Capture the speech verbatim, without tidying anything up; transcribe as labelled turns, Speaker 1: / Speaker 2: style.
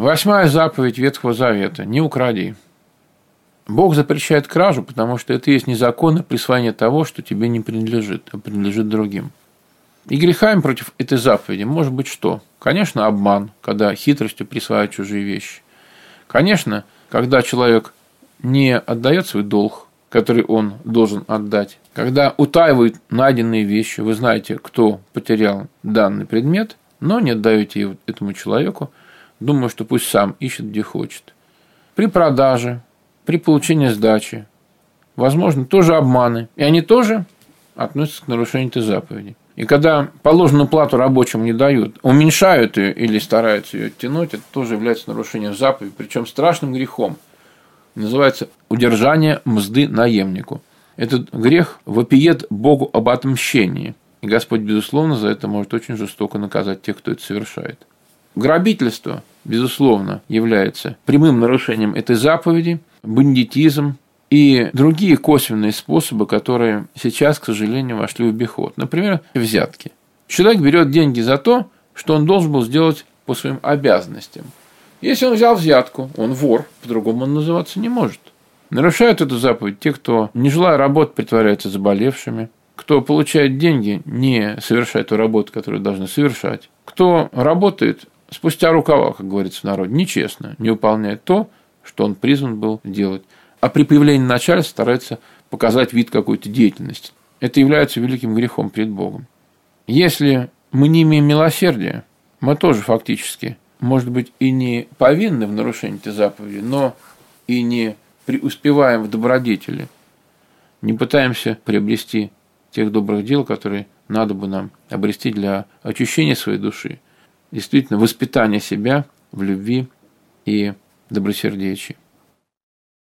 Speaker 1: Восьмая заповедь Ветхого Завета – не укради. Бог запрещает кражу, потому что это есть незаконное присвоение того, что тебе не принадлежит, а принадлежит другим. И грехами против этой заповеди может быть что? Конечно, обман, когда хитростью присваивают чужие вещи. Конечно, когда человек не отдает свой долг, который он должен отдать. Когда утаивают найденные вещи, вы знаете, кто потерял данный предмет, но не отдаете его этому человеку, думаю, что пусть сам ищет, где хочет. При продаже, при получении сдачи, возможно, тоже обманы. И они тоже относятся к нарушению этой заповеди. И когда положенную плату рабочим не дают, уменьшают ее или стараются ее оттянуть, это тоже является нарушением заповеди, причем страшным грехом. Называется удержание мзды наемнику. Этот грех вопиет Богу об отмщении. И Господь, безусловно, за это может очень жестоко наказать тех, кто это совершает. Грабительство, безусловно, является прямым нарушением этой заповеди, бандитизм и другие косвенные способы, которые сейчас, к сожалению, вошли в обиход. Например, взятки. Человек берет деньги за то, что он должен был сделать по своим обязанностям. Если он взял взятку, он вор, по-другому он называться не может. Нарушают эту заповедь те, кто, не желая работать, притворяются заболевшими, кто получает деньги, не совершая ту работу, которую должны совершать, кто работает спустя рукава, как говорится в народе, нечестно, не выполняет то, что он призван был делать, а при появлении начальства старается показать вид какой-то деятельности. Это является великим грехом перед Богом. Если мы не имеем милосердия, мы тоже фактически, может быть, и не повинны в нарушении этой заповеди, но и не преуспеваем в добродетели, не пытаемся приобрести тех добрых дел, которые надо бы нам обрести для очищения своей души, действительно, воспитания себя в любви и добросердечии.